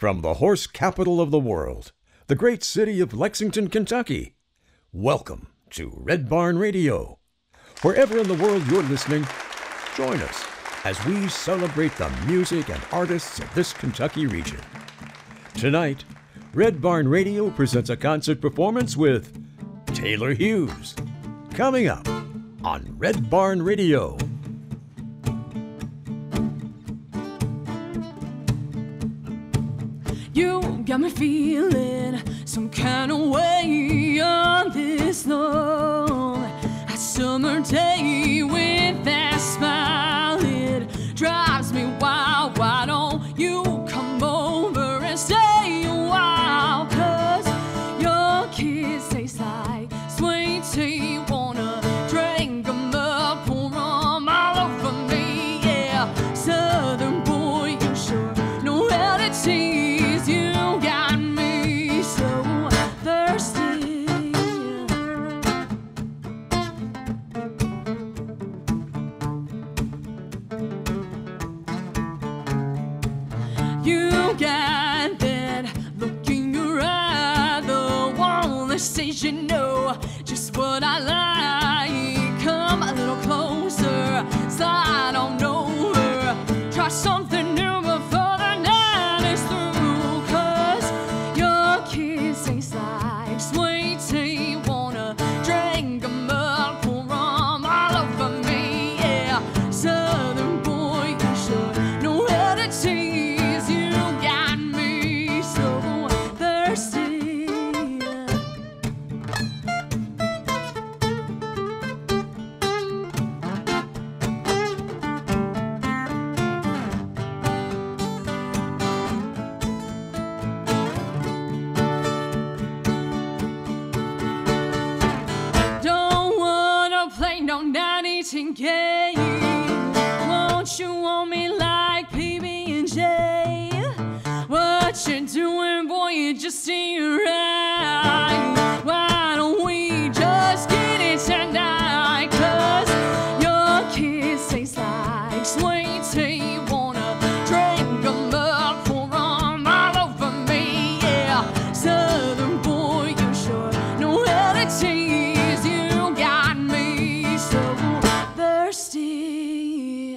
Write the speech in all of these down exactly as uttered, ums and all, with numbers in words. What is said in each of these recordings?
From the horse capital of the world, the great city of Lexington, Kentucky, welcome to Red Barn Radio. Wherever in the world you're listening, join us as we celebrate the music and artists of this Kentucky region. Tonight, Red Barn Radio presents a concert performance with Taylor Hughes. Coming up on Red Barn Radio. You got me feeling some kind of way on this long a summer day with that smile. It drives me wild. Why don't you come over and stay a while? 'Cause your kiss tastes like sweet tea. Wanna drink 'em up, pour 'em all over me. Yeah, Southern boy, you sure know how to tease. You got me so thirsty. You got that look in your eye, the one that says you know just what I like. Come a little closer, slide on over, try something new before the night is through. 'Cause your kiss tastes like sweet tea. Wanna drink 'em up, pour 'em all over me. Yeah, Southern boy, you sure know how to tease. You got me so thirsty. Don't wanna play no ninety-ten game. Won't you want me like P B and J? What you doing, boy? You just ain't right. Why don't we just get it tonight? 'Cause your kiss tastes like sweet tea. Wanna drink 'em up, pour 'em all over me. Yeah, Southern boy, you sure know how to tease. You got me so thirsty.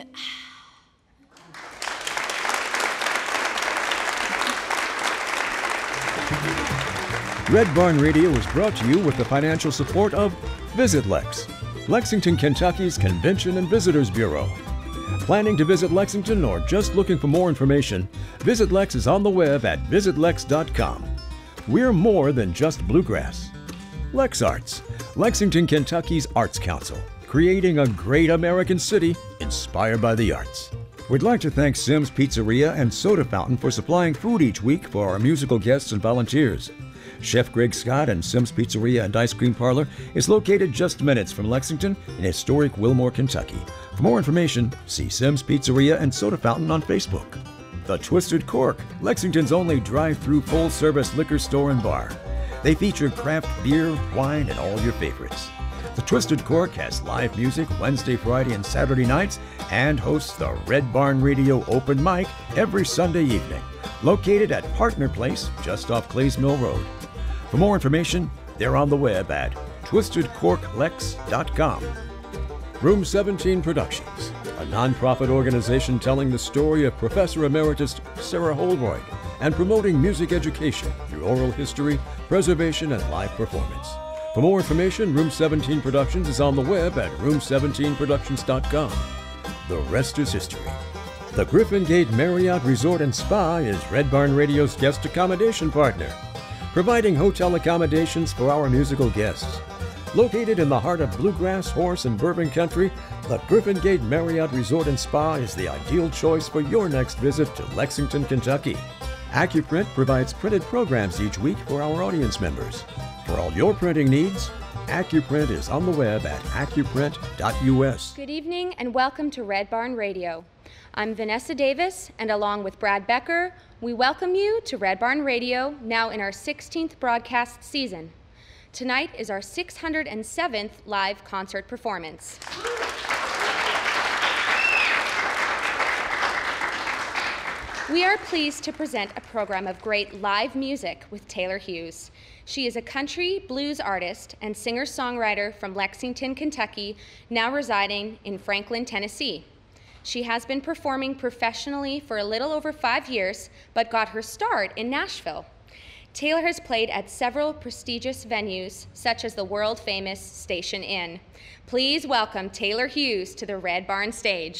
Red Barn Radio is brought to you with the financial support of Visit Lex, Lexington, Kentucky's Convention and Visitors Bureau. Planning to visit Lexington or just looking for more information, Visit Lex is on the web at visit lex dot com. We're more than just bluegrass. Lex Arts, Lexington, Kentucky's Arts Council, creating a great American city inspired by the arts. We'd like to thank Simms Pizzeria and Soda Fountain for supplying food each week for our musical guests and volunteers. Chef Greg Scott and Simms Pizzeria and Ice Cream Parlor is located just minutes from Lexington in historic Wilmore, Kentucky. For more information, see Simms Pizzeria and Soda Fountain on Facebook. The Twisted Cork, Lexington's only drive-through full-service liquor store and bar. They feature craft beer, wine, and all your favorites. The Twisted Cork has live music Wednesday, Friday, and Saturday nights and hosts the Red Barn Radio Open Mic every Sunday evening, located at Partner Place just off Clays Mill Road. For more information, they're on the web at twisted cork lex dot com. Room seventeen Productions, a nonprofit organization telling the story of Professor Emeritus Sarah Holroyd and promoting music education through oral history, preservation, and live performance. For more information, Room seventeen Productions is on the web at room seventeen productions dot com. The rest is history. The Griffin Gate Marriott Resort and Spa is Red Barn Radio's guest accommodation partner, providing hotel accommodations for our musical guests. Located in the heart of bluegrass, horse, and bourbon country, the Griffin Gate Marriott Resort and Spa is the ideal choice for your next visit to Lexington, Kentucky. AccuPrint provides printed programs each week for our audience members. For all your printing needs, AccuPrint is on the web at accuprint dot U S. Good evening and welcome to Red Barn Radio. I'm Vanessa Davis, and along with Brad Becker, we welcome you to Red Barn Radio, now in our sixteenth broadcast season. Tonight is our six hundred seventh live concert performance. We are pleased to present a program of great live music with Taylor Hughes. She is a country blues artist and singer-songwriter from Lexington, Kentucky, now residing in Franklin, Tennessee. She has been performing professionally for a little over five years, but got her start in Nashville. Taylor has played at several prestigious venues, such as the world-famous Station Inn. Please welcome Taylor Hughes to the Red Barn stage.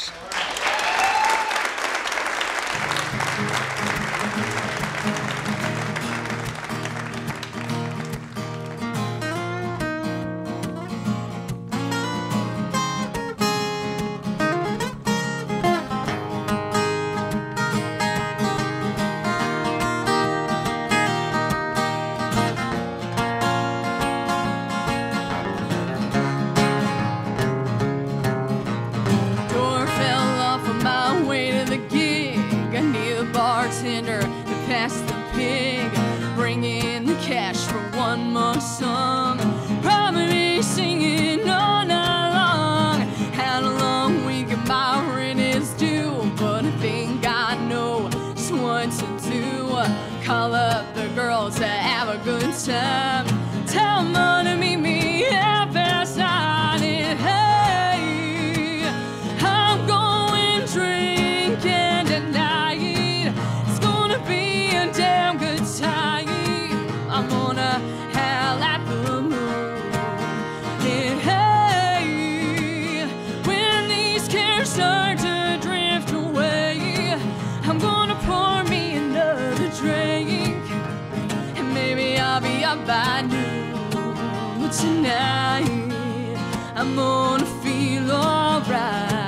I'm gonna feel alright.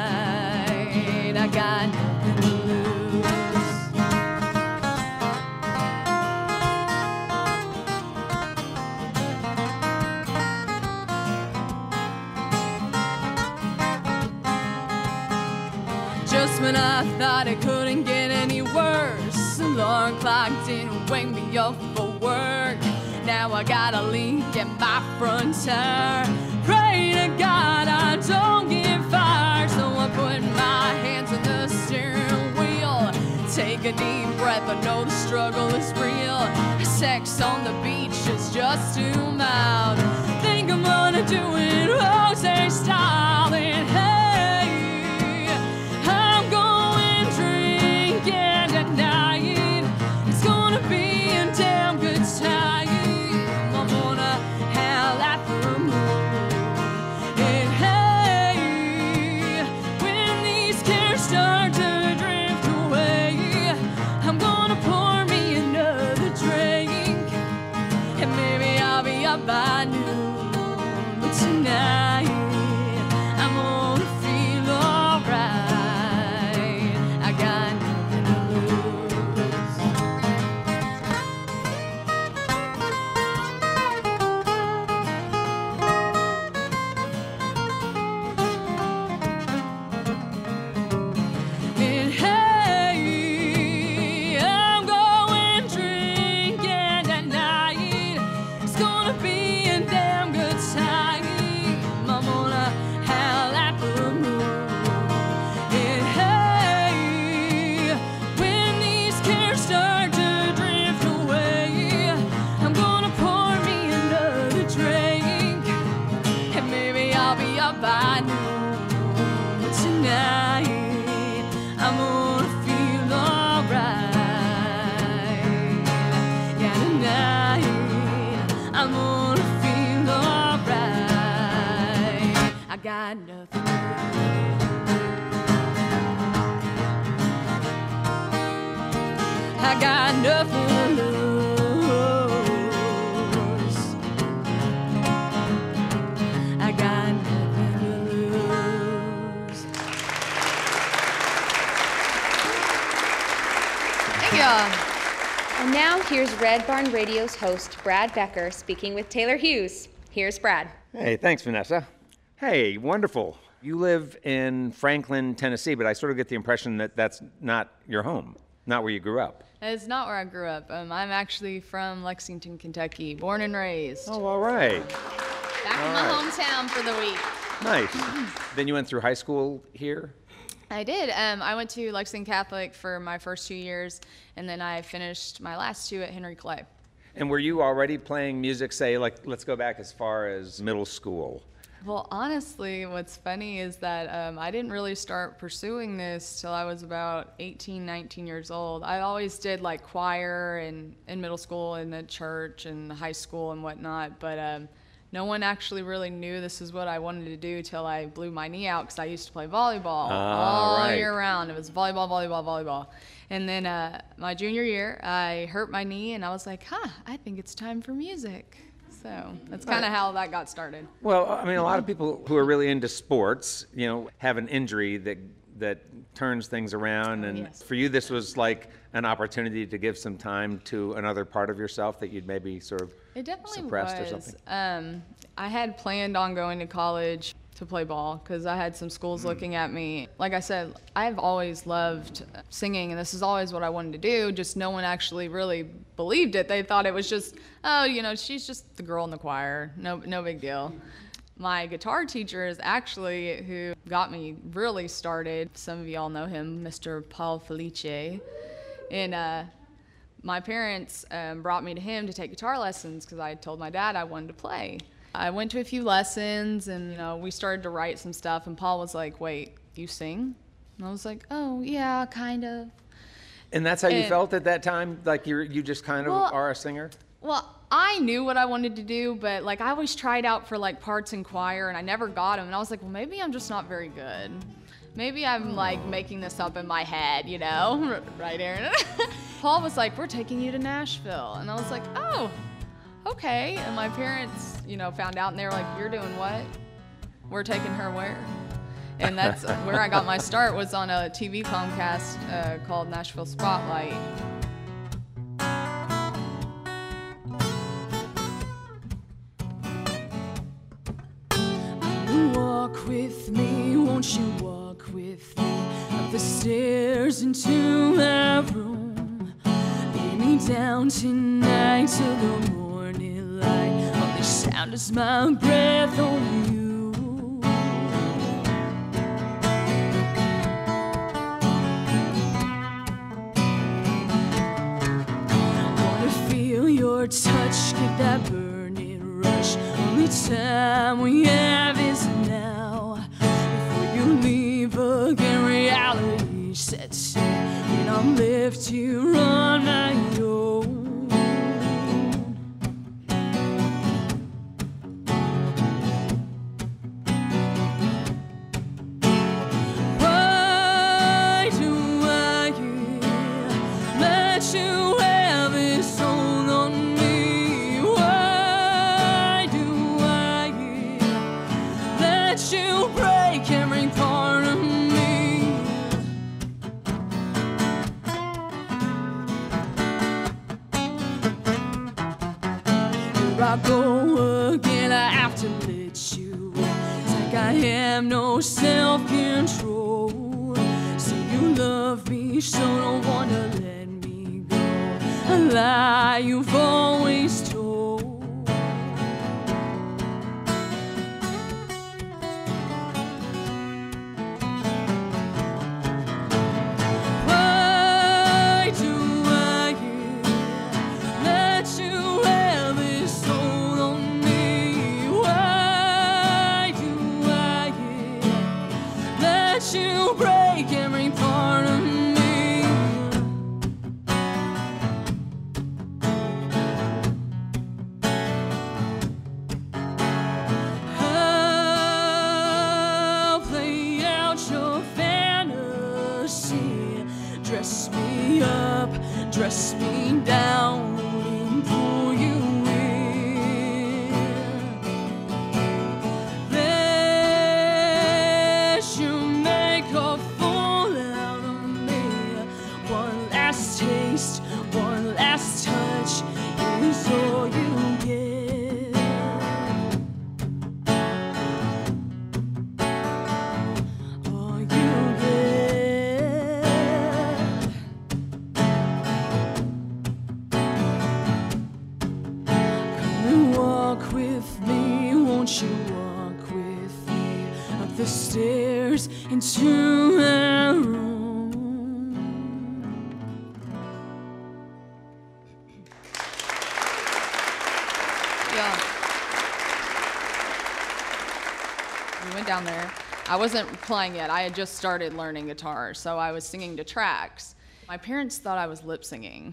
I got nothing to lose. Just when I thought it couldn't get any worse, alarm clock didn't wake me up for work. Now I got a leak in my front tire. Pray to God I don't get fired. So I put my hands on the steering wheel. Take a deep breath, I know the struggle is real. Sex on the beach is just too mild. Think I'm gonna do it Jose style. And hey, I'm going drinking tonight. It's gonna be a damn good time. By noon, but tonight I'm gonna feel alright. I got nothing to and hey, I'm going drinking tonight. It's gonna be by noon, but tonight I'm gonna feel alright. Yeah, tonight I'm gonna feel alright. I got nothing to lose. I got nothing to lose. I got nothing. And now here's Red Barn Radio's host, Brad Becker, speaking with Taylor Hughes. Here's Brad. Hey, thanks, Vanessa. Hey, wonderful. You live in Franklin, Tennessee, but I sort of get the impression that that's not your home, not where you grew up. It's not where I grew up. Um, I'm actually from Lexington, Kentucky, born and raised. Oh, all right. Back all in my right. hometown for the week. Nice. Then you went through high school here? I did. Um, I went to Lexington Catholic for my first two years, and then I finished my last two at Henry Clay. And were you already playing music, say, like, let's go back as far as middle school? Well, honestly, what's funny is that um, I didn't really start pursuing this till I was about eighteen, nineteen years old. I always did like choir and in middle school and at church and high school and whatnot, but um, no one actually really knew this is what I wanted to do till I blew my knee out because I used to play volleyball Ah, all right. year round. It was volleyball, volleyball, volleyball. And then uh, my junior year, I hurt my knee and I was like, huh, I think it's time for music. So that's kind of how that got started. Well, I mean, a lot of people who are really into sports, you know, have an injury that that turns things around. And yes. for you, this was like an opportunity to give some time to another part of yourself that you'd maybe sort of It definitely suppressed was. or something. Um, I had planned on going to college to play ball because I had some schools Mm. looking at me. Like I said, I've always loved singing, and this is always what I wanted to do. Just no one actually really believed it. They thought it was just, oh, you know, she's just the girl in the choir. No, no big deal. My guitar teacher is actually who got me really started. Some of y'all know him, Mister Paul Felice. And uh, my parents um, brought me to him to take guitar lessons because I told my dad I wanted to play. I went to a few lessons and, you know, we started to write some stuff and Paul was like, wait, you sing? And I was like, oh, yeah, kind of. And that's how you and- felt at that time? Like you you just kind of Well, are a singer? Well, I knew what I wanted to do, but like I always tried out for like parts in choir and I never got them. And I was like, well, maybe I'm just not very good. Maybe I'm like making this up in my head, you know? Right, Aaron? Paul was like, we're taking you to Nashville. And I was like, oh, okay. And my parents, you know, found out and they were like, you're doing what? We're taking her where? And that's where I got my start, was on a T V Comcast uh, called Nashville Spotlight. Walk with me, won't you walk with me up the stairs into my room? Lay me down tonight till the morning light. Only sound is my breath on you. Wanna feel your touch, get that burning rush. Only time we have is now. Before you leave again, reality sets in, and I'm left here on my own. Why do I let you have this hold on me? Why do I let you break every part of me? Here I go again, I have to let you in. It's like I have no self-control. Say you love me, so don't wanna let me go. A lie you've always told. Why do I let you have this hold on me? Why do I let you break every part of me? I'll play out your fantasy. Dress me up, dress me down, and pull you in. Let you make a fool out of me. One last taste, one last touch is all you get. All you get. Come and walk with me, won't you walk with me up the stairs into my Yeah. We went down there. I wasn't playing yet. I had just started learning guitar, so I was singing to tracks. My parents thought I was lip singing.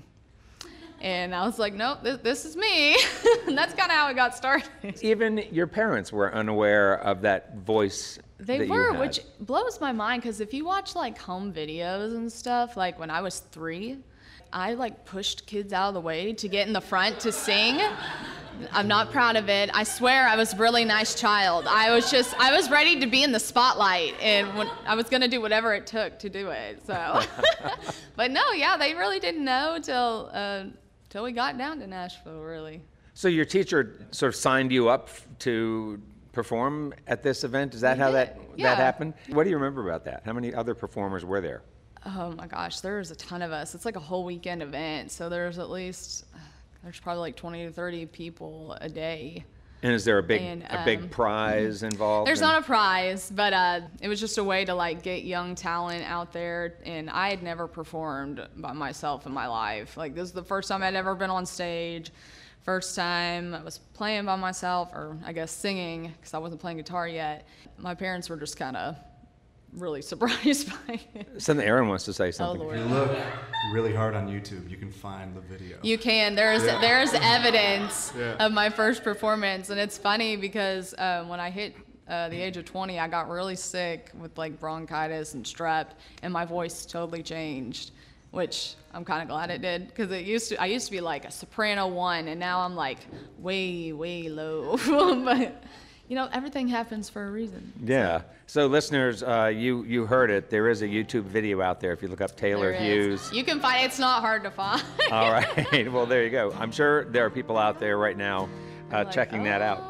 And I was like, nope, this, this is me. And that's kind of how it got started. Even your parents were unaware of that voice They that were, you had. which blows my mind, because if you watch like home videos and stuff, like when I was three, I like pushed kids out of the way to get in the front to sing. I'm not proud of it. I swear I was a really nice child. I was just, I was ready to be in the spotlight, and when, I was gonna do whatever it took to do it, so. But no, yeah, they really didn't know till, uh, till we got down to Nashville, really. So your teacher sort of signed you up to perform at this event? Is that He how did, that, yeah. that happened? What do you remember about that? How many other performers were there? Oh my gosh, there's a ton of us. It's like a whole weekend event, so there's at least, there's probably like twenty to thirty people a day. And is there a big And, a big um, prize involved? There's in- not a prize, but uh, it was just a way to like get young talent out there. And I had never performed by myself in my life. Like, this is the first time I'd ever been on stage. First time I was playing by myself, or I guess singing, because I wasn't playing guitar yet. My parents were just kind of really surprised by it. Something Aaron wants to say something. Oh, Lord. If you look really hard on YouTube, you can find the video. You can. There's there's evidence Yeah. of my first performance, and it's funny because uh, when I hit uh, the age of twenty, I got really sick with like bronchitis and strep, and my voice totally changed, which I'm kind of glad it did, because it used to I used to be like a soprano one, and now I'm like way way low. But you know, everything happens for a reason. Yeah. So listeners, uh, you you heard it. There is a YouTube video out there if you look up Taylor There is. Hughes. You can find it's not hard to find. All right. Well, there you go. I'm sure there are people out there right now uh, Like, checking that out.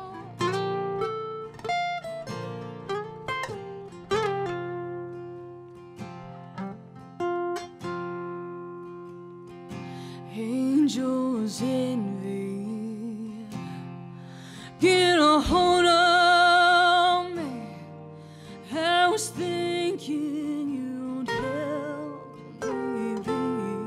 Angels envy, get a hold of me. I was thinking you'd help me be,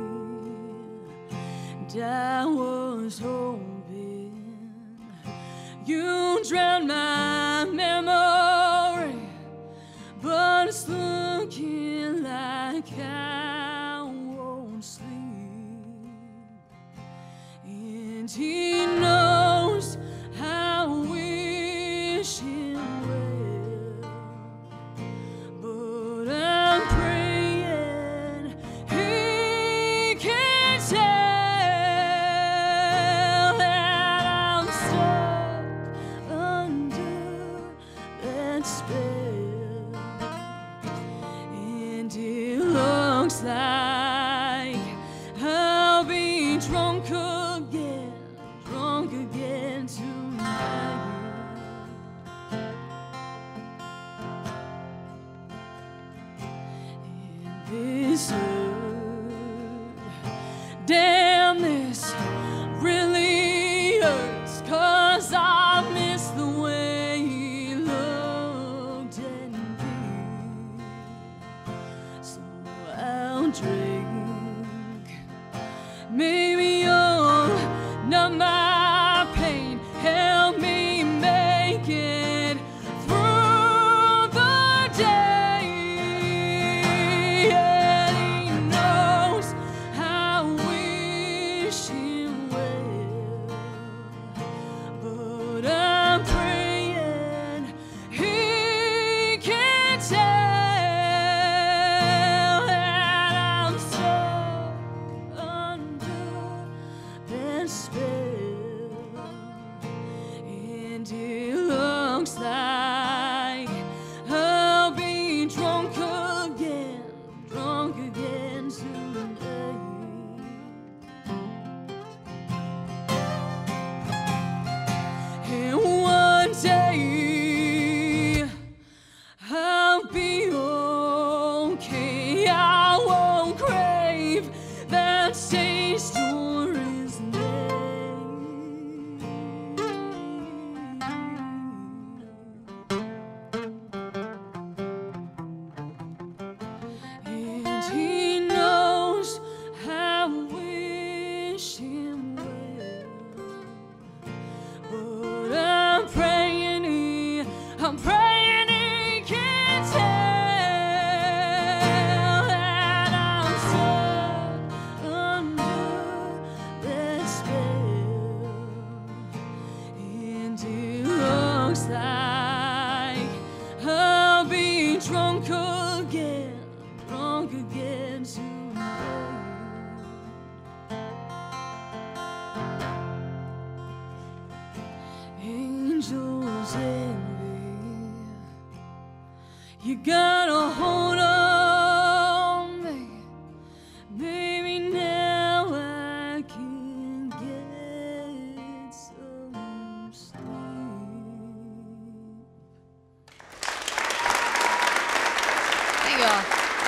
and I was hoping you'd drown my memory, but it's looking like I won't sleep. And he knows I wish him well, but I'm praying he can tell that I'm stuck under that spell, and it looks like I'll be drunk again, drunk again tonight. And this hurt, damn, this really hurts, 'cause I miss the way he looked at me. So I'll drink, maybe you'll numb my pain, help me make it through the day. And he knows I wish him well, but I'm praying he can tell that I'm stuck under that spell, and it looks like I'll be drunk again, drunk again tonight. And one day I'll be okay. I won't crave that taste or his name. angel's envy. You gotta hold on, baby. Baby, now I can get some sleep. Thank y'all.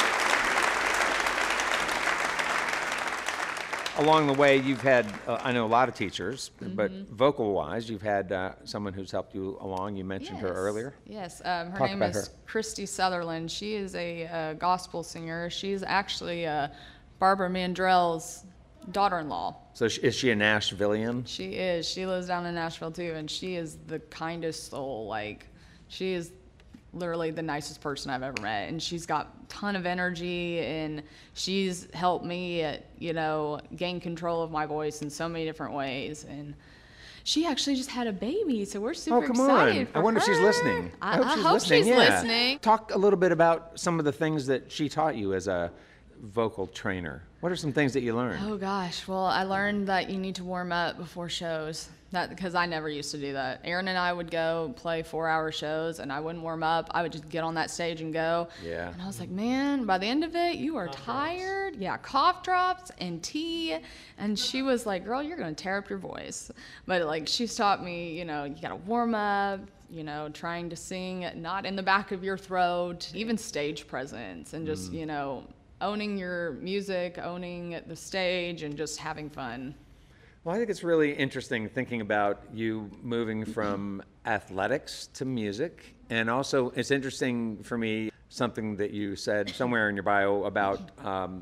Along the way, you've had, uh, I know, a lot of teachers, but vocal-wise, you've had uh, someone who's helped you along. You mentioned her Yes. earlier. Yes, um, her Talk name about is her. Christy Sutherland. She is a uh, gospel singer. She's actually uh, Barbara Mandrell's daughter-in-law. So sh- is she a Nashvilleian? She is. She lives down in Nashville too, and she is the kindest soul. Like, she is literally the nicest person I've ever met, and she's got a ton of energy, and she's helped me, uh, you know, gain control of my voice in so many different ways. And she actually just had a baby, so we're super Oh, come excited on. for I wonder if she's her. listening. I, hope I she's hope listening. she's yeah. listening. Talk a little bit about some of the things that she taught you as a vocal trainer. What are some things that you learned? Oh gosh, well, I learned that you need to warm up before shows. That because I never used to do that. Aaron and I would go play four-hour shows, and I wouldn't warm up. I would just get on that stage and go. Yeah. And I was like, man, by the end of it, you are tired. Yeah, cough drops and tea. And she was like, girl, you're gonna tear up your voice. But like, she's taught me, you know, you gotta warm up. You know, trying to sing not in the back of your throat, even stage presence, and just you know, owning your music, owning the stage, and just having fun. Well, I think it's really interesting thinking about you moving from athletics to music. And also, it's interesting for me, something that you said somewhere in your bio about um,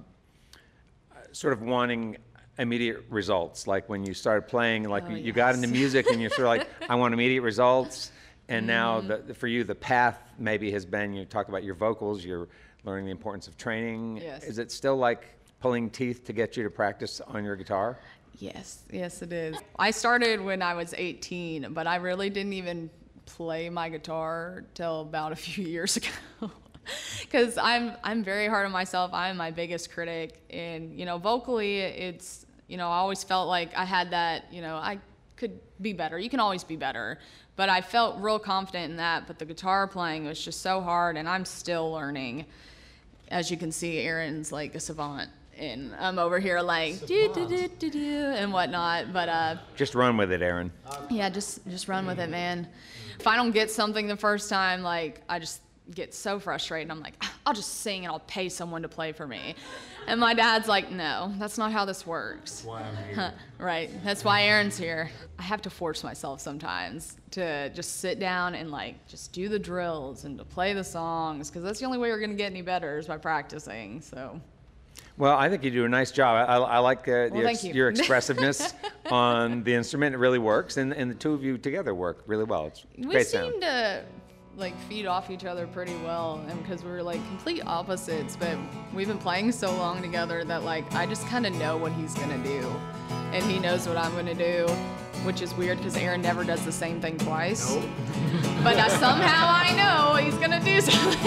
sort of wanting immediate results. Like when you started playing, like Oh, you, you got yes. into music and you're sort of like, I want immediate results. And now Mm-hmm. the, for you, the path maybe has been, you talk about your vocals, you're learning the importance of training. Yes. Is it still like pulling teeth to get you to practice on your guitar? Yes, yes, it is. I started when I was eighteen, but I really didn't even play my guitar till about a few years ago. Because I'm I'm very hard on myself. I'm my biggest critic, and you know, vocally, it's you know, I always felt like I had that. You know, I could be better. You can always be better, but I felt real confident in that. But the guitar playing was just so hard, and I'm still learning. As you can see, Aaron's like a savant. And I'm over here like do do do do do and whatnot, but uh, Just run with it, Aaron. yeah, just just run with it, man. If I don't get something the first time, like I just get so frustrated. I'm like, I'll just sing and I'll pay someone to play for me. And my dad's like, no, that's not how this works. Why I'm here. Right, that's why Aaron's here. I have to force myself sometimes to just sit down and like just do the drills and to play the songs, because that's the only way we're gonna get any better is by practicing. So. Well, I think you do a nice job. I, I like uh, Well, your, thank you. your expressiveness on the instrument. It really works, and, and the two of you together work really well. It's We great seem sound. to like feed off each other pretty well, and because we're like complete opposites, but we've been playing so long together that like I just kind of know what he's gonna do, and he knows what I'm gonna do, which is weird because Aaron never does the same thing twice. Nope. But uh, somehow I know he's gonna do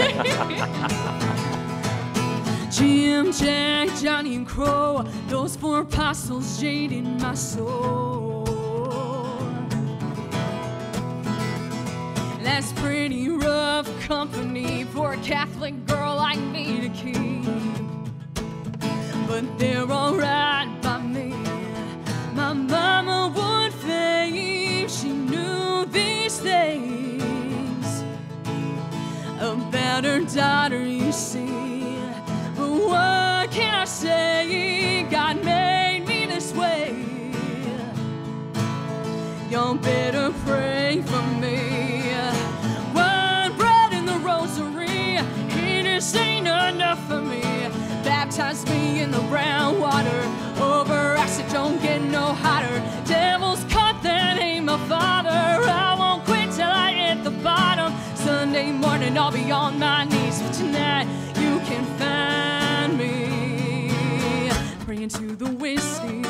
something. Jim, Jack, Johnny, and Crow, those four apostles jaded my soul. That's pretty rough company for a Catholic girl like me to keep. But they're alright by me. My mama would fave, she knew these things about her daughter, you see. But what can I say? God made me this way. You better pray for me. One bread in the rosary, it just ain't enough for me. Baptize me in the brown water, over acid don't get no hotter. Devil's caught, that ain't my father. I won't quit till I hit the bottom. Sunday morning I'll be on my knees, but tonight you can find me praying to the whiskey.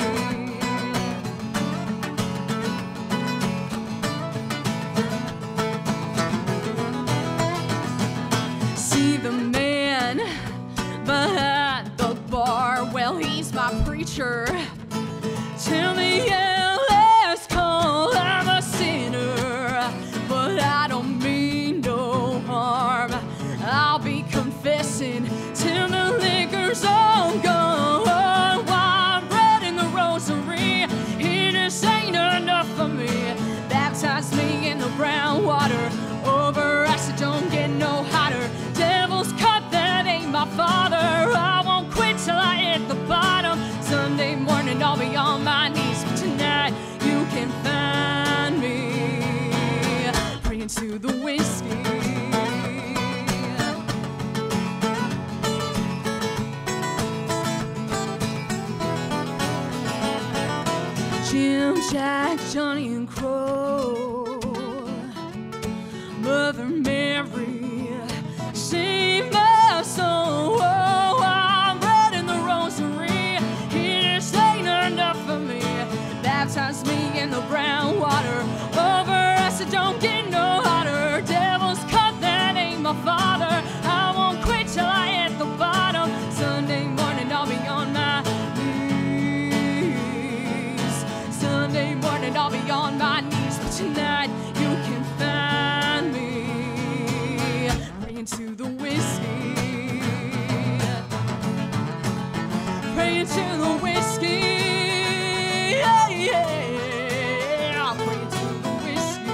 See the man behind the bar, well, he's my preacher. Till the L S call, I'm a sinner. Jim, Jack, Johnny, and Crow, Mother Mary, save my soul. Oh, I'm read in the rosary. It just ain't enough for me. Baptize me in the brown water. Over us, it don't get no hotter. Devil's cut, that ain't my father. I won't quit till I hit the bottom. Sunday morning, I'll be on my knees. Sunday morning, I'll be on my knees. But tonight, you can find me praying to the whiskey. Praying to the whiskey. Yeah, yeah. Praying to the whiskey.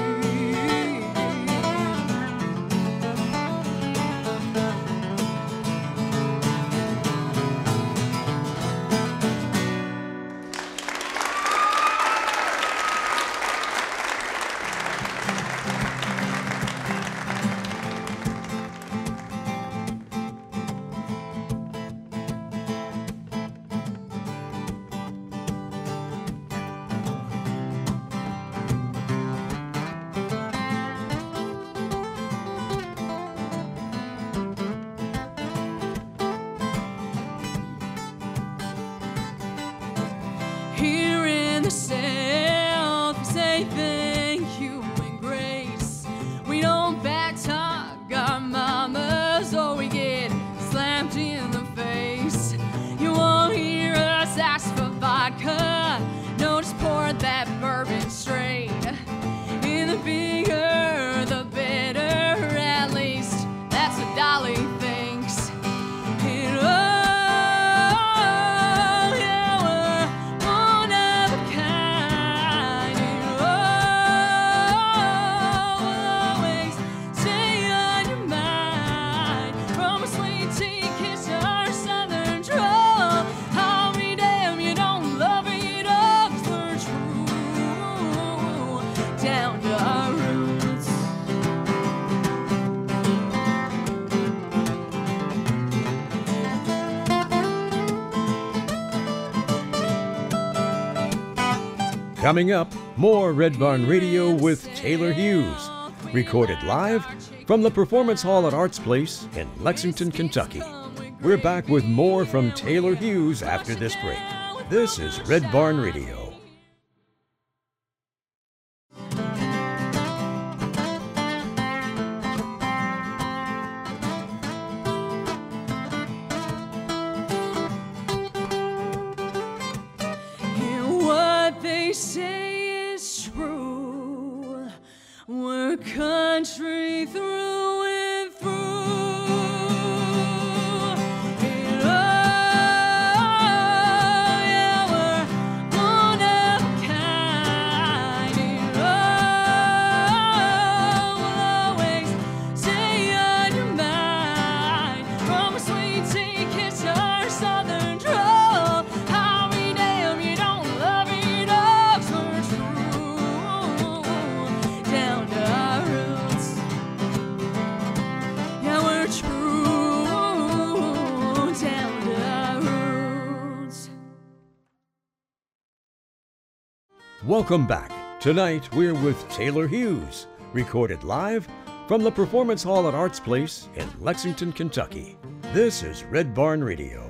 Here in the South, we say thank you and grace. We don't back talk our mamas, or we get slammed in the face. You won't hear us ask for vodka. No, just pour that bourbon straight. In the bigger, the better, at least that's what Dolly thinks. And oh, yeah, we're one of a kind. And oh, always stay on your mind. From a sweet tea kiss to our southern drawl. I'll be damned you don't love it all, 'cause we're true down to our roots. Coming up, more Red Barn Radio with Taylor Hughes, recorded live from the Performance Hall at Arts Place in Lexington, Kentucky. We're back with more from Taylor Hughes after this break. This is Red Barn Radio. And what they say is true. We're country through and through. And oh, yeah, we're one of a kind. And oh, we'll always stay on your mind. From a sweet tea kiss to our southern drawl. I'll be damned you don't love it all, 'cause we're true down to our roots. Yeah, we're true down to our roots. Welcome back. Tonight, we're with Taylor Hughes, recorded live from the Performance Hall at Arts Place in Lexington, Kentucky. This is Red Barn Radio.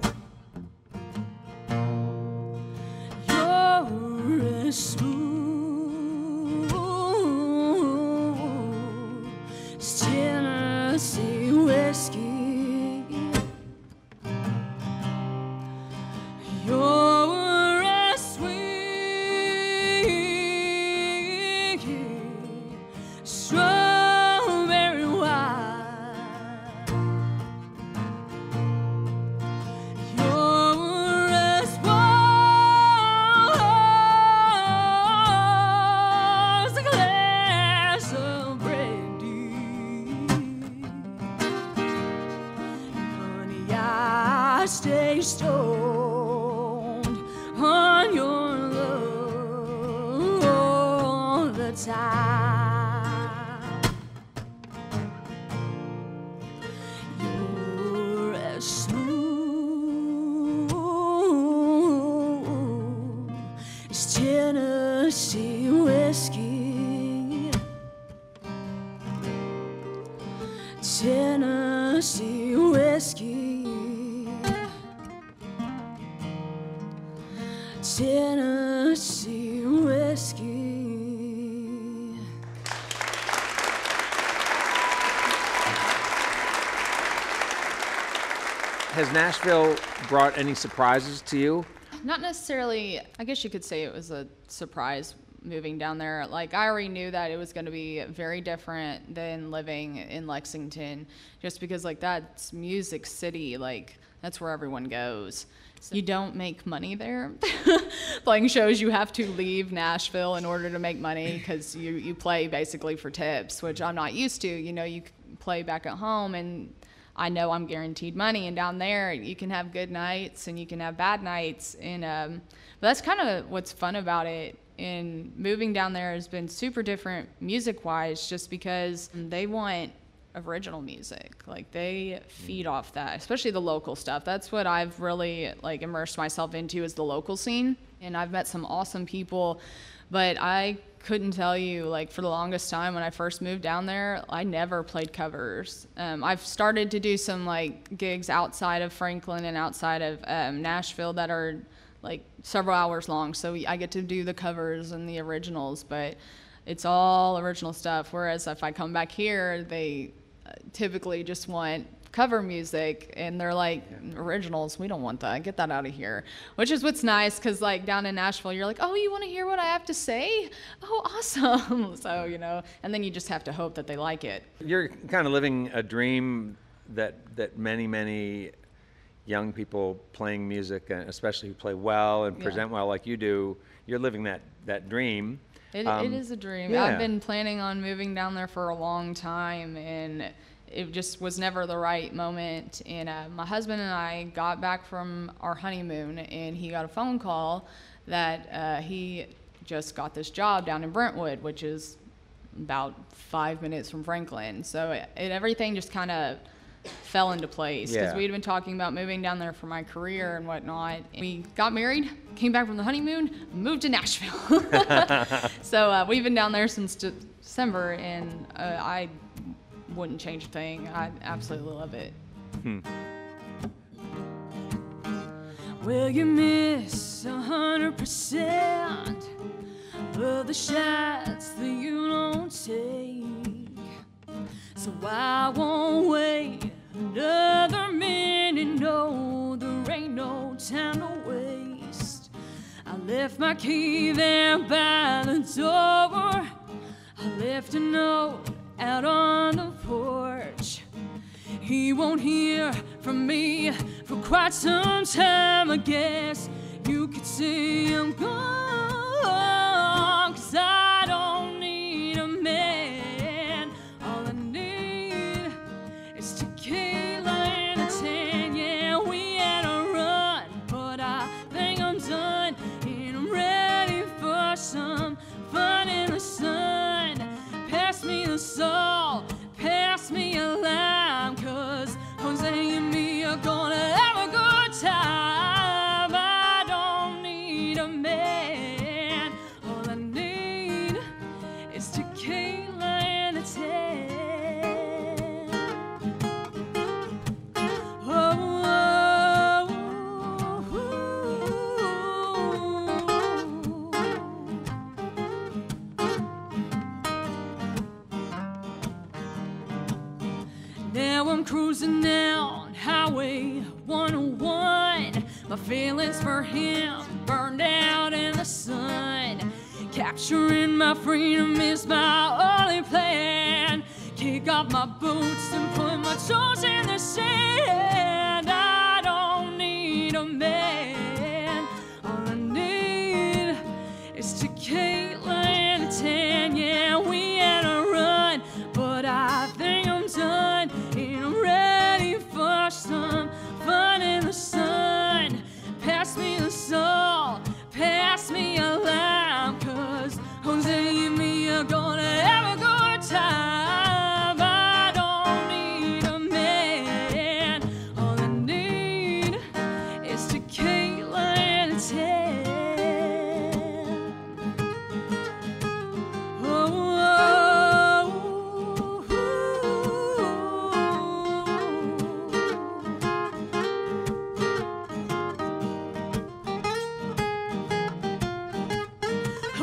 You're a smooth Tennessee whiskey. You're a sweet strawberry wine. You're as warm as a glass of brandy. Honey, I stay stoned on your love all the time. You're as smooth is Tennessee whiskey. Tennessee whiskey. Tennessee whiskey. Has Nashville brought any surprises to you? Not necessarily. I guess you could say it was a surprise moving down there. Like, I already knew that it was going to be very different than living in Lexington, just because, like, that's Music City. Like, that's where everyone goes. So you don't make money there. Playing shows, you have to leave Nashville in order to make money, because you, you play basically for tips, which I'm not used to. You know, you play back at home, and I know I'm guaranteed money, and down there you can have good nights and you can have bad nights. And um, but that's kind of what's fun about it. And moving down there has been super different music-wise, just because they want original music. Like, they feed off that, especially the local stuff. That's what I've really like immersed myself into, is the local scene. And I've met some awesome people, but I couldn't tell you, like, for the longest time when I first moved down there, I never played covers. Um, I've started to do some like gigs outside of Franklin and outside of um, Nashville that are like several hours long, so I get to do the covers and the originals, but it's all original stuff. Whereas if I come back here, they typically just want cover music, and they're like, originals, we don't want that, get that out of here. Which is what's nice, because like down in Nashville, you're like, oh, you want to hear what I have to say? Oh, awesome. So, you know, and then you just have to hope that they like it. You're kind of living a dream that that many, many young people playing music, especially who play well and present Yeah. well like you do, you're living that, that dream. It, Um, it is a dream. yeah. I've been planning on moving down there for a long time, and it just was never the right moment. And uh, my husband and I got back from our honeymoon, and he got a phone call that uh, he just got this job down in Brentwood, which is about five minutes from Franklin. So it, it, everything just kind of fell into place, because Yeah. we had been talking about moving down there for my career and whatnot. We got married, came back from the honeymoon, moved to Nashville. So uh, we've been down there since December, and uh, I wouldn't change a thing. I absolutely love it. Well, you miss a hundred percent of the shots that you don't take. So I won't wait another minute. No, there ain't no time to waste. I left my key there by the door. I left a note out on the porch. He won't hear from me for quite some time. I guess you could say I'm gone, 'cause I don't need a man. All I need is tequila and a tan. Yeah, we had a run, but I think I'm done, and I'm ready for some fun in the sun. Pass me the salt, pass me a lime, 'cause Jose and me are gonna have a good time. I don't need a man. All I need is tequila and a tan. Oh, oh, oh, Now I'm cruising down Highway one oh one. My feelings for him burned out in the sun. Capturing my freedom is my only plan. Kick off my boots and put my toes in the sand. I don't need a man. All I need is tequila and a tan. Yeah, we had a run, but I think I'm done, and I'm ready for some fun in the sun. Pass me the salt, pass me a lime, 'cause Jose and me are gonna have a good time. I don't need a man. All I need is tequila and a tan.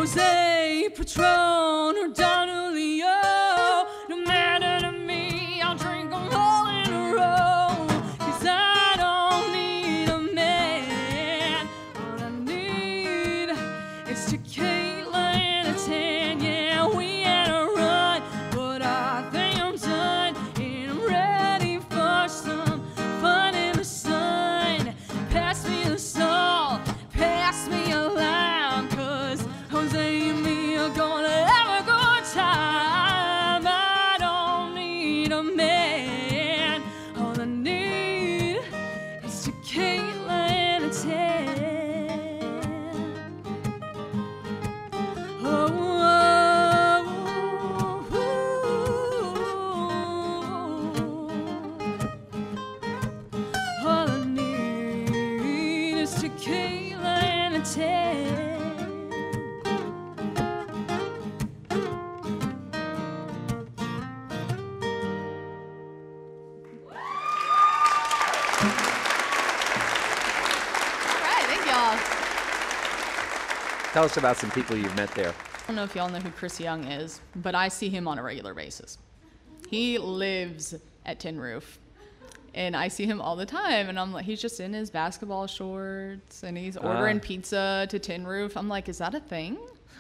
Jose, Patron, or Don Julio. No matter to me, I'll drink them all in a row. 'Cause I don't need a man. All I need is tequila and a tan. Yeah, we had a run, but I think I'm done. And I'm ready for some fun in the sun. Pass me the salt, pass me a lime, 'cause Jose and me are gonna have a good time. I don't need a man. All I need is tequila and a tan. Oh, oh, oh. All I need is tequila and a tan. All right, thank y'all. Tell us about some people you've met there. I don't know if y'all know who Chris Young is, but I see him on a regular basis. He lives at Tin Roof, and I see him all the time, and I'm like, he's just in his basketball shorts, and he's ordering Ah. pizza to Tin Roof. I'm like, is that a thing?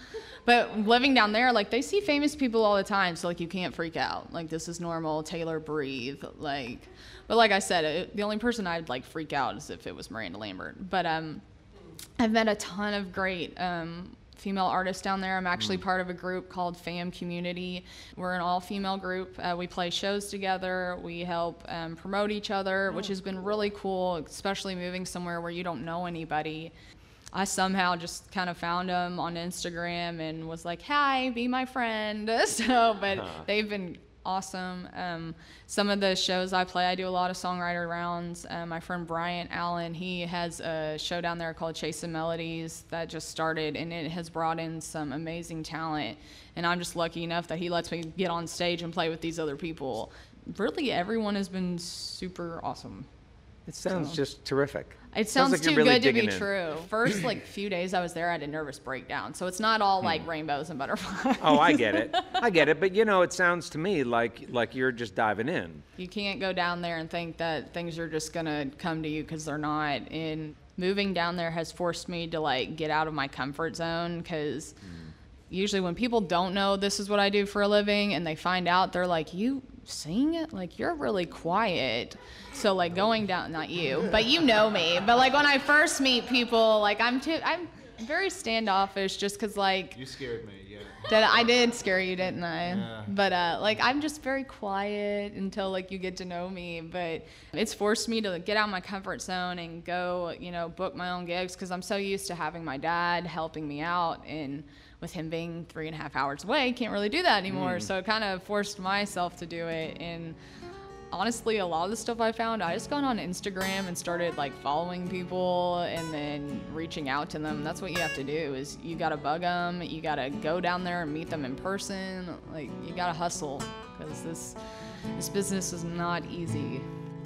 But living down there, like, they see famous people all the time, so, like, you can't freak out. Like, this is normal. Taylor Breathe, like, but like I said, it, the only person I'd, like, freak out is if it was Miranda Lambert. But um, I've met a ton of great um, female artists down there. I'm actually part of a group called Fam Community. We're an all-female group. Uh, we play shows together. We help um, promote each other, which has been really cool, especially moving somewhere where you don't know anybody. I somehow just kind of found them on Instagram and was like, hi, be my friend. So, but Huh. they've been awesome. Um, some of the shows I play, I do a lot of songwriter rounds. Um, my friend Bryant Allen, he has a show down there called Chasing Melodies that just started, and it has brought in some amazing talent. And I'm just lucky enough that he lets me get on stage and play with these other people. Really, everyone has been super awesome. It sounds So- just terrific. It sounds like you're too really good to be digging in. true. First, like, few days I was there, I had a nervous breakdown. So it's not all like rainbows and butterflies. Oh, I get it. I get it. But you know, it sounds to me like like you're just diving in. You can't go down there and think that things are just gonna come to you, because they're not. And moving down there has forced me to, like, get out of my comfort zone, because usually when people don't know this is what I do for a living and they find out, they're like, you sing? Like, you're really quiet. So, like, going down, not you, but you know me. But, like, when I first meet people, like, I'm too, I'm very standoffish, just because, like, You scared me, yeah. Did I did scare you, didn't I? Yeah. But uh, like, I'm just very quiet until, like, you get to know me. But it's forced me to get out of my comfort zone and go, you know, book my own gigs, because I'm so used to having my dad helping me out, and with him being three and a half hours away, can't really do that anymore. So it kind of forced myself to do it. And honestly, a lot of the stuff I found, I just gone on Instagram and started, like, following people and then reaching out to them. That's what you have to do, is you gotta bug them, you gotta go down there and meet them in person. Like, you gotta hustle, because this this business is not easy.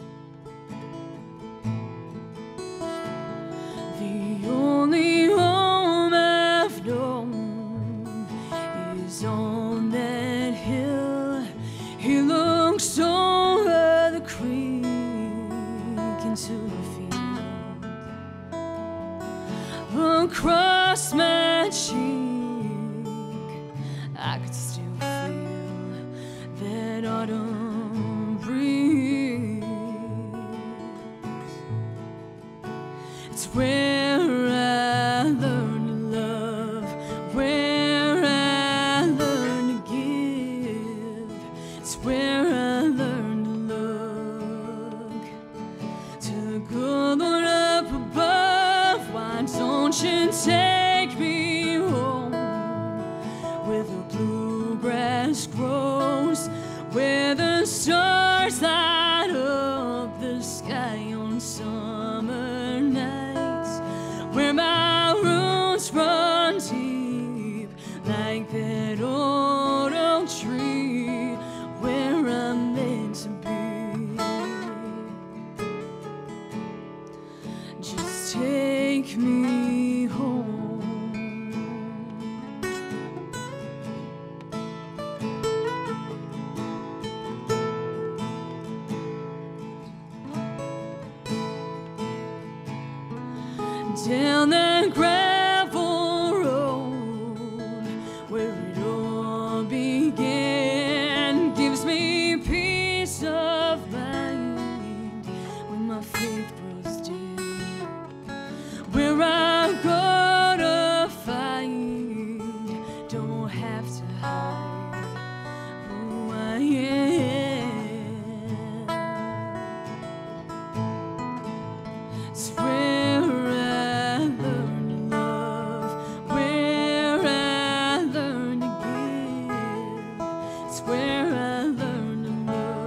The only home I've known is on that hill. He looks over the creek into the field. Across my cheek, I could still feel that autumn breeze. It's where I learned to love, where I learned to give. It's where I learned to look to the good Lord up above. Why don't you take me home where the bluegrass grows, where the stars light up the sky on summer nights, where my roots run deep like that old oak tree, where I'm meant to be. Just take me home. down the gravel road where it all began, gives me peace of mind when my faith grows dim. Where I go to find, don't have to hide who I am. It's where I learn to love, where I learn to give. It's where I learn to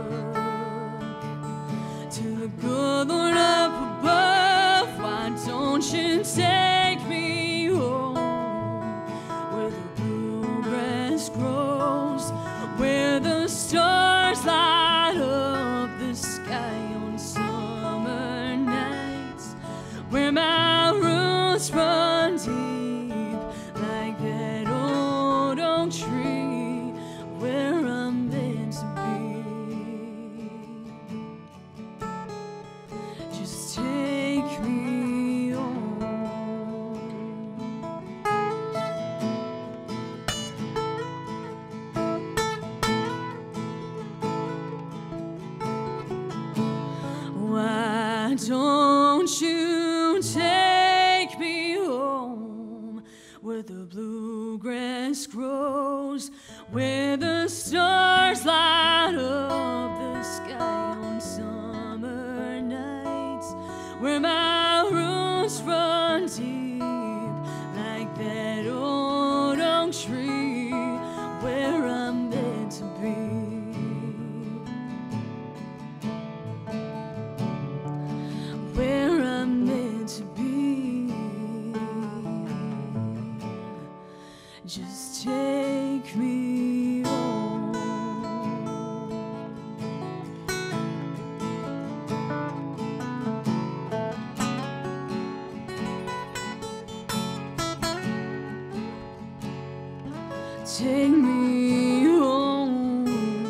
look to the good Lord up above. Why don't you take me home where the bluegrass grows, where the stars light up the sky on summer nights, where my roots run deep like that old oak tree, where I'm meant to be. Just take me home. Why don't you take me home where the bluegrass grows, where the stars light up the sky on summer nights, where my roots run deep like that old oak tree, where I'm meant to be. Where I'm meant to be. Just take me home. Take me home.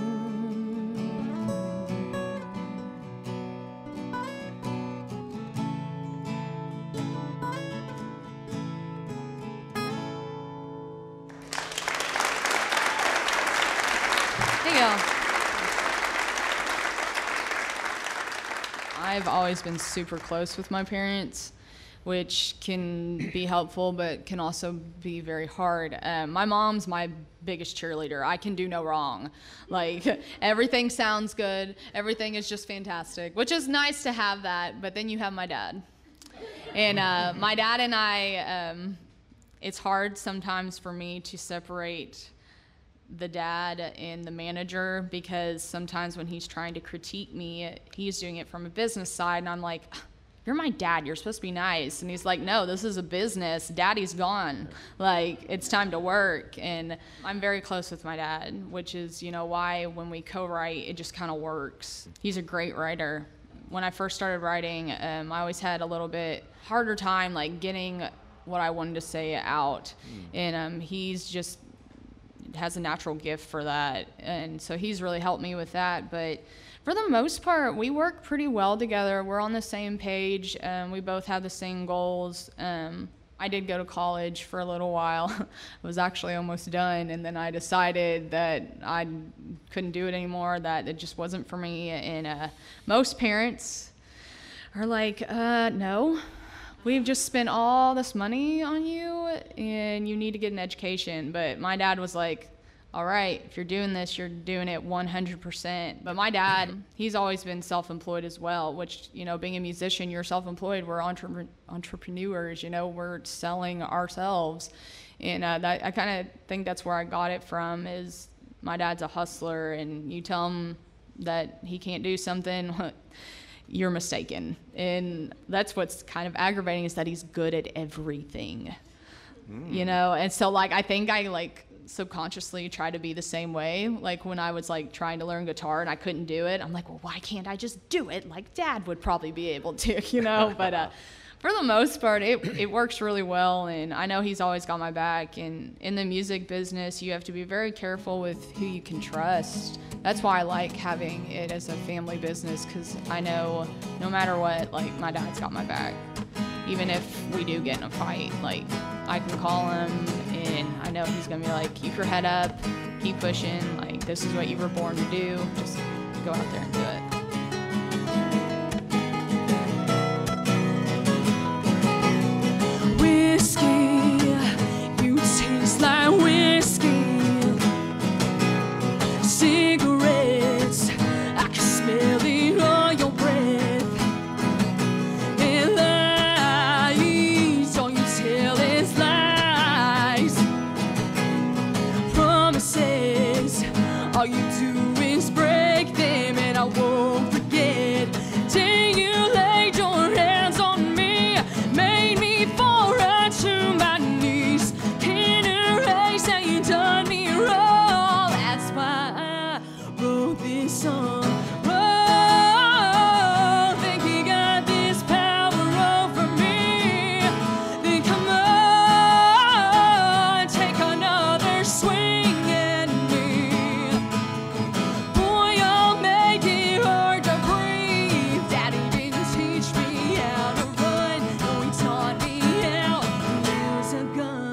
Hey y'all. I've always been super close with my parents, which can be helpful but can also be very hard. Um, my mom's my biggest cheerleader. I can do no wrong. Like, everything sounds good, everything is just fantastic, which is nice to have that, but then you have my dad. And uh, my dad and I, um, it's hard sometimes for me to separate the dad and the manager, because sometimes when he's trying to critique me, he's doing it from a business side, and I'm like, you're my dad, you're supposed to be nice. And he's like, no, this is a business, daddy's gone, like, it's time to work. And I'm very close with my dad, which is, you know, why when we co-write, it just kind of works. He's a great writer. When I first started writing, um, I always had a little bit harder time, like, getting what I wanted to say out. Mm. And um, he's just has a natural gift for that, and so he's really helped me with that. But for the most part, we work pretty well together. We're on the same page. Um, we both have the same goals. Um, I did go to college for a little while. I was actually almost done, and then I decided that I couldn't do it anymore, that it just wasn't for me. And uh, most parents are like, uh, no. We've just spent all this money on you, and you need to get an education. But my dad was like, all right, if you're doing this, you're doing it one hundred percent. But my dad, he's always been self-employed as well, which, you know, being a musician, you're self-employed. We're entre- entrepreneurs, you know, we're selling ourselves. And uh, that, I kind of think that's where I got it from, is my dad's a hustler, and you tell him that he can't do something, you're mistaken. And that's what's kind of aggravating, is that he's good at everything, mm. you know? And so, like, I think I, like, subconsciously try to be the same way. Like, when I was, like, trying to learn guitar and I couldn't do it, I'm like, well, why can't I just do it like Dad would probably be able to, you know? But uh, for the most part, it, it works really well, and I know he's always got my back. And in the music business, you have to be very careful with who you can trust. That's why I like having it as a family business, because I know no matter what, like, my dad's got my back. even if we do get in a fight, like I can call him and I know he's gonna be like, keep your head up, keep pushing, like this is what you were born to do, just go out there and do it. Whiskey, you taste like whiskey. Cigarettes, I can smell it on your breath. And lies, all you tell is lies. Promises, all you do is break them, and I won't forget. Day you laid your hands on me, made me fall right to my knees. Can't erase how you done me wrong. That's why I wrote this song. Oh, think you got this power over me? Then come on, take another swing at me. Boy, I'll make it hard to breathe. Daddy didn't teach me how to run, no, he taught me how to use a gun.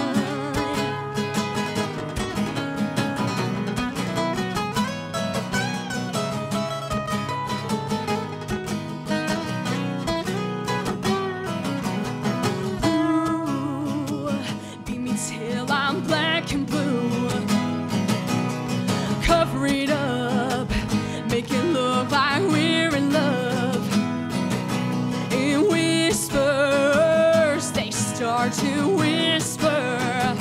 Ooh, beat me till I'm black and blue. Cover it up, make it look like we're in love. And whispers, they start to whisper,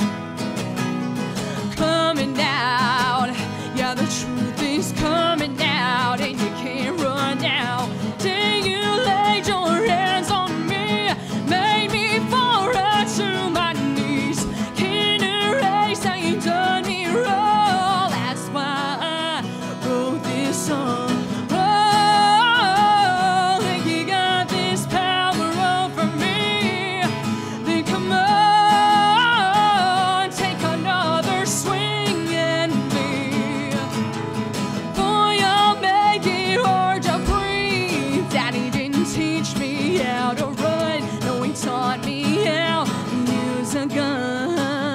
coming out. Yeah, the truth is coming out, and you can't run now. Day you laid your hands on me, made me fall right to my knees. Can't erase how you done me wrong. That's why I wrote this song. Oh, think you got this power over me? Then come on, take another swing at me. Boy, I'll make it hard to breathe. Daddy didn't teach me how to run, no, he taught me how to use a gun.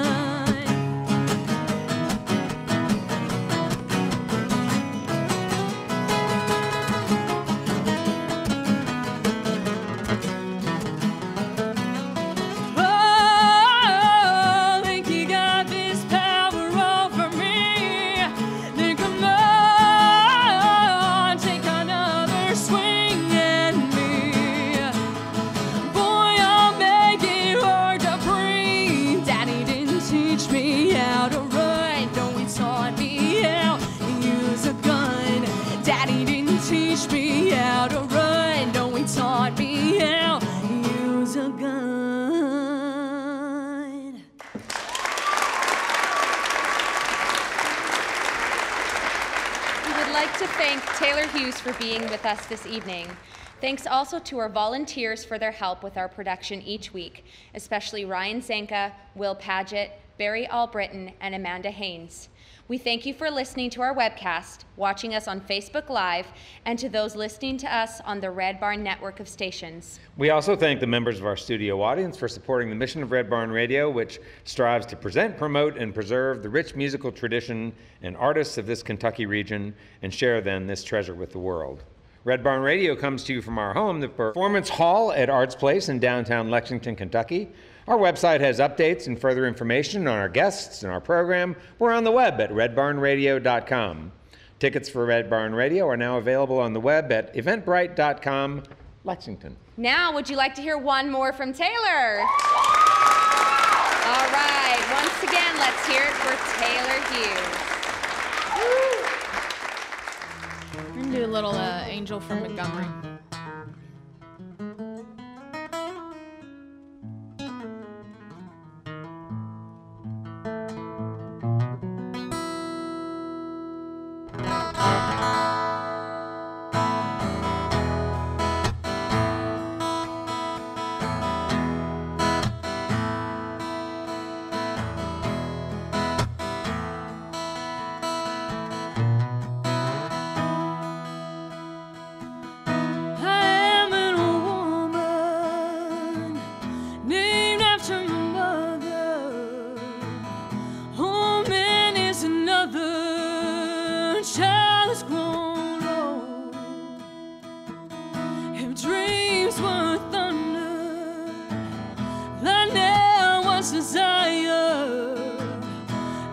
Oh, think you got this power over me? Then come on, take another swing at me. Boy, I'll make it hard to breathe. Daddy didn't teach me how to run, no, he taught me how to use a gun. Daddy didn't teach me how to run, no, he taught me how to use a gun. We would like to thank Taylor Hughes for being with us this evening. Thanks also to our volunteers for their help with our production each week, especially Ryan Zanka, Will Paget, Barry Albritton, and Amanda Haynes. We thank you for listening to our webcast, watching us on Facebook Live, and to those listening to us on the Red Barn network of stations. We also thank the members of our studio audience for supporting the mission of Red Barn Radio, which strives to present, promote, and preserve the rich musical tradition and artists of this Kentucky region and share then this treasure with the world. Red Barn Radio comes to you from our home, the Performance Hall at Arts Place in downtown Lexington, Kentucky. Our website has updates and further information on our guests and our program. We're on the web at red barn radio dot com. Tickets for Red Barn Radio are now available on the web at eventbrite dot com, Lexington. Now, would you like to hear one more from Taylor? All right, once again, let's hear it for Taylor Hughes. I'm gonna do a little uh, Angel from Montgomery.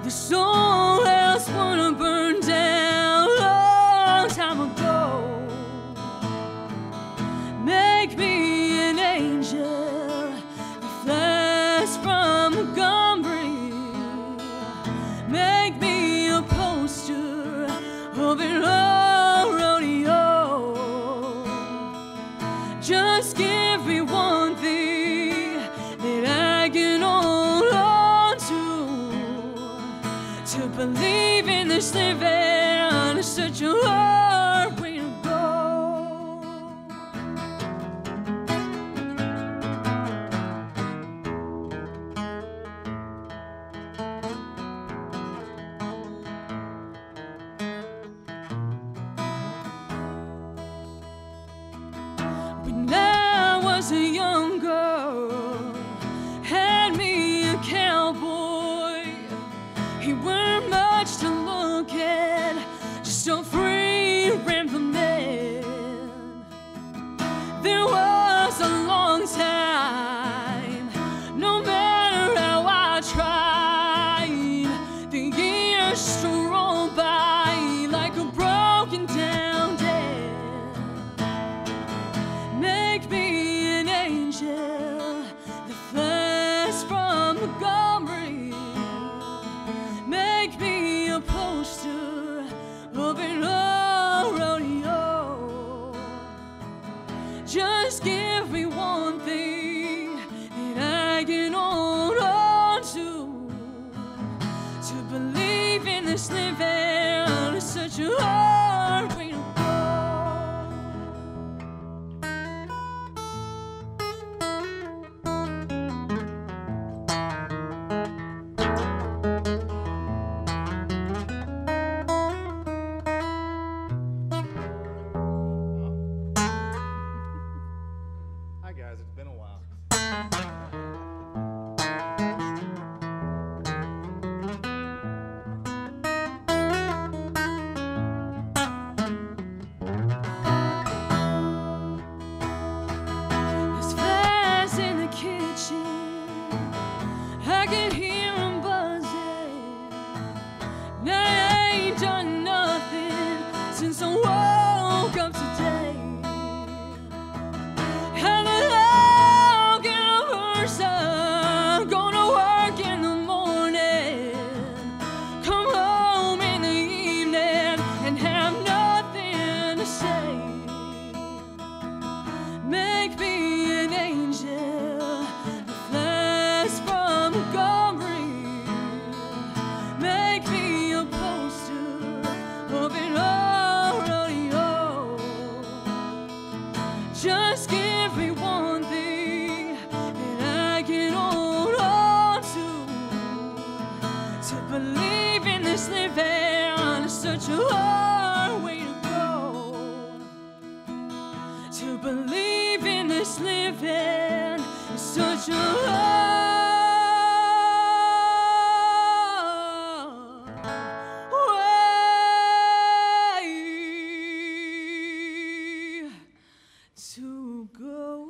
the soul else would have burned down long time ago. Make me an angel, the flash from Montgomery. Make me a poster of an old rodeo. Just give me one thing that I can hold on to. To believe in this living is such a hard way to go. When I was a young girl, had me a cowboy. He weren't much to look at, just a free rambling man. There was a long time, no matter how I tried, the years strolled by like a broken down dam. Make me an angel, the flash from Montgomery. Make me a poster of an old rodeo. Just give me one thing that I can hold on to. To believe in this living is such a hard way to go. Hi guys, it's been a while. There's flies in the kitchen, I can hear 'em buzzing. Now I ain't done nothing since I woke up today. How the hell can a person go to work in the morning, come home in the evening, and have nothing to say? Make me an angel, the flash from Montgomery. Make me a poster of an old rodeo. Just give me one thing that I can hold on to. To believe in this living is such a hard way to go. To believe in this living is such a hard way to go.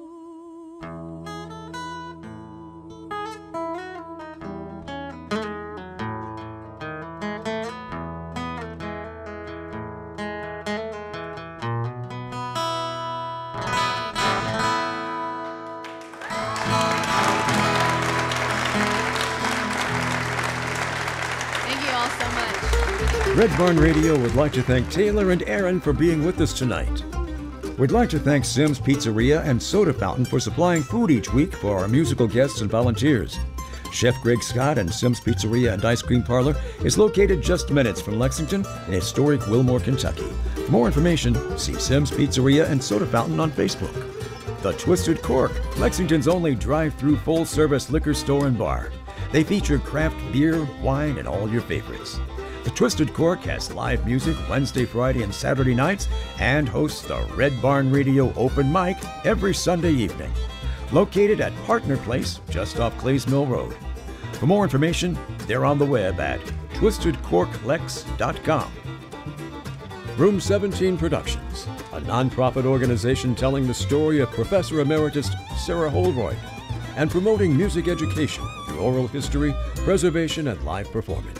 Thank you all so much. Red Barn Radio would like to thank Taylor and Aaron for being with us tonight. We'd like to thank Sim's Pizzeria and Soda Fountain for supplying food each week for our musical guests and volunteers. Chef Greg Scott and Sim's Pizzeria and Ice Cream Parlor is located just minutes from Lexington in historic Wilmore, Kentucky. For more information, see Sim's Pizzeria and Soda Fountain on Facebook. The Twisted Cork, Lexington's only drive-through full-service liquor store and bar. They feature craft beer, wine, and all your favorites. The Twisted Cork has live music Wednesday, Friday, and Saturday nights and hosts the Red Barn Radio Open Mic every Sunday evening. Located at Partner Place, just off Clays Mill Road. For more information, they're on the web at twisted cork lex dot com. Room seventeen Productions, a nonprofit organization telling the story of Professor Emeritus Sarah Holroyd and promoting music education through oral history, preservation, and live performance.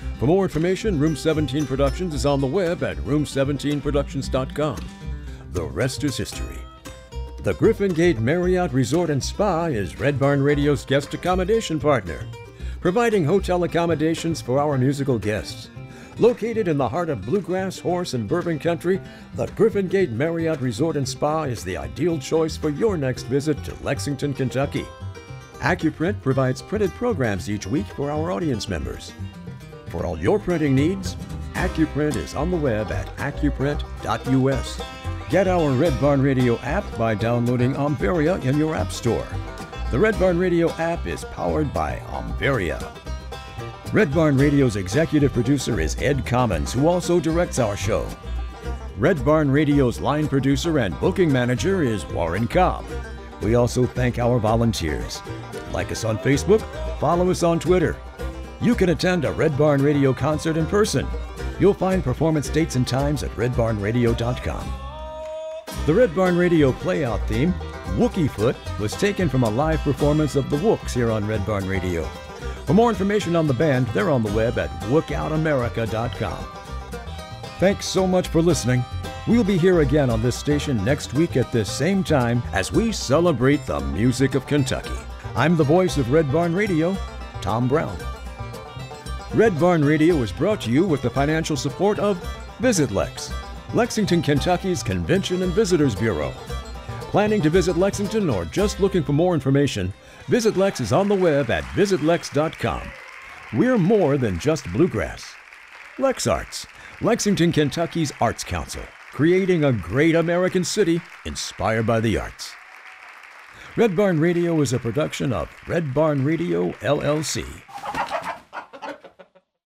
For more information, Room seventeen Productions is on the web at room seventeen productions dot com. The rest is history. The Griffin Gate Marriott Resort and Spa is Red Barn Radio's guest accommodation partner, providing hotel accommodations for our musical guests. Located in the heart of bluegrass, horse, and bourbon country, the Griffin Gate Marriott Resort and Spa is the ideal choice for your next visit to Lexington, Kentucky. AccuPrint provides printed programs each week for our audience members. For all your printing needs, AccuPrint is on the web at accuprint dot U S. Get our Red Barn Radio app by downloading Omveria in your app store. The Red Barn Radio app is powered by Omveria. Red Barn Radio's executive producer is Ed Commons, who also directs our show. Red Barn Radio's line producer and booking manager is Warren Cobb. We also thank our volunteers. Like us on Facebook, follow us on Twitter. You can attend a Red Barn Radio concert in person. You'll find performance dates and times at red barn radio dot com. The Red Barn Radio playout theme, Wookie Foot, was taken from a live performance of the Wooks here on Red Barn Radio. For more information on the band, they're on the web at wook out america dot com. Thanks so much for listening. We'll be here again on this station next week at this same time as we celebrate the music of Kentucky. I'm the voice of Red Barn Radio, Tom Brown. Red Barn Radio is brought to you with the financial support of Visit Lex, Lexington, Kentucky's Convention and Visitors Bureau. Planning to visit Lexington or just looking for more information, Visit Lex is on the web at visit lex dot com. We're more than just bluegrass. Lex Arts, Lexington, Kentucky's Arts Council, creating a great American city inspired by the arts. Red Barn Radio is a production of Red Barn Radio, L L C.